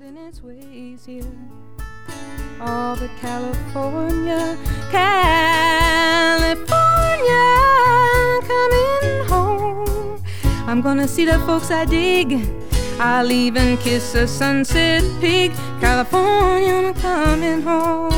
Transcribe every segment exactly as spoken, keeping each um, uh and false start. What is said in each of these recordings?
in its ways here. All but California, California, coming home. I'm gonna see the folks I dig. I'll even kiss a sunset pig. California, I'm coming home.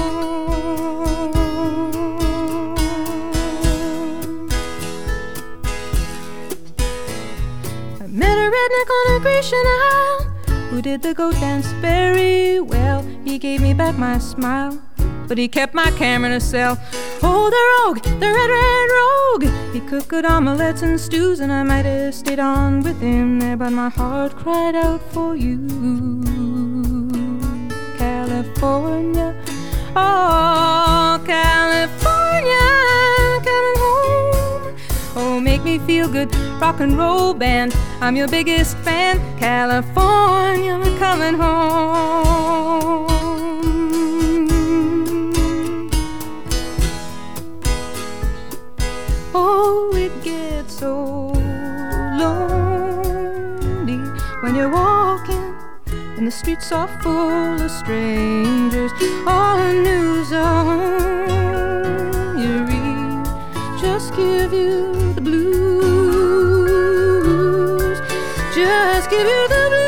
I met a redneck on a Grecian Isle who did the goat dance very well. He gave me back my smile, but he kept my camera in a cell. Oh, the rogue, the red, red rogue. He cooked good omelets and stews, and I might have stayed on with him there, but my heart cried out for you. California, oh, California, coming home. Oh, make me feel good, rock and roll band. I'm your biggest fan. California, I'm coming home. Oh, it gets so lonely when you're walking and the streets are full of strangers. All the news on you read just give you the blues, just give you the blues.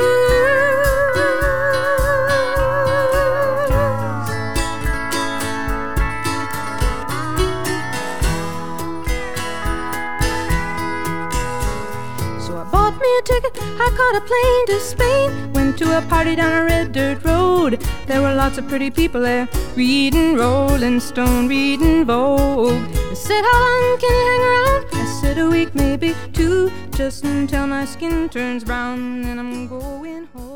So I bought me a ticket, I caught a plane to Spain, went to a party down a red dirt road. There were lots of pretty people there, reading Rolling Stone, reading Vogue. They said, how long can you hang around? I said, a week, maybe two, just until my skin turns brown, and I'm going home.